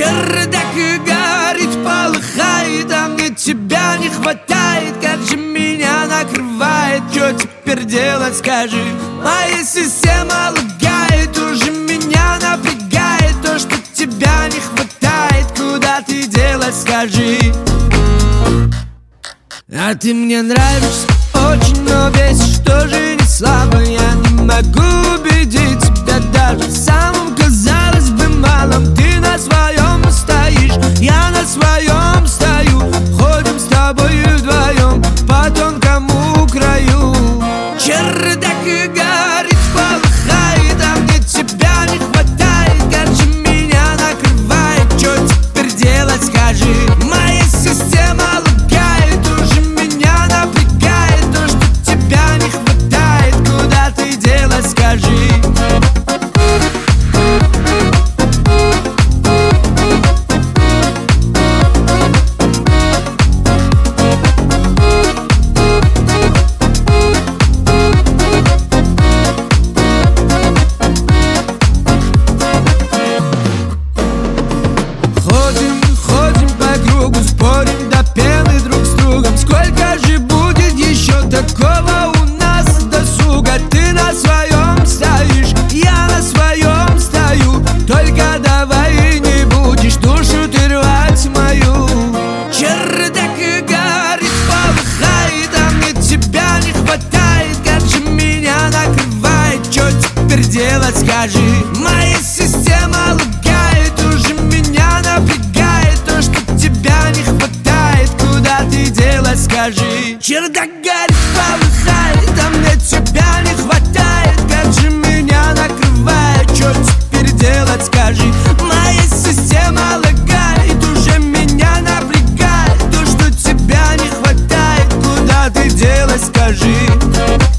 Чердак горит, полыхает, а мне тебя не хватает. Как же меня накрывает, что теперь делать, скажи? Моя система лагает, уже меня напрягает то, что тебя не хватает. Куда ты делать, скажи? А ты мне нравишься очень, но бесишь тоже не слабо. Я не могу убедить тебя даже в самом, казалось бы, малом. Ты на своем стоишь, я на своем стою. Ходим с тобой вдвоем по тонкому краю. Чердак горит, полыхает, а мне тебя не хватает. Как же меня накрывает, что теперь делать, скажи? Моя система лагает, уже меня напрягает то, что тебя не хватает. Куда ты делать, скажи? Ходим по кругу, спорим до пены друг с другом. Сколько же будет еще такого у нас досуга? Ты на своем стоишь, я на своем стою. Только давай не будешь душу ты рвать мою. Чердак горит, полыхает, а мне тебя не хватает. Как же меня накрывает, что теперь делать, скажи? Моя система лагает, уже меня напрягает то, что тебя не хватает. Куда ты делать, скажи? Чердак горит, полыхает, а мне тебя не хватает. Как же меня накрывает, что теперь делать, скажи? Моя система лагает, уже меня напрягает то, что тебя не хватает. Куда ты делать, скажи?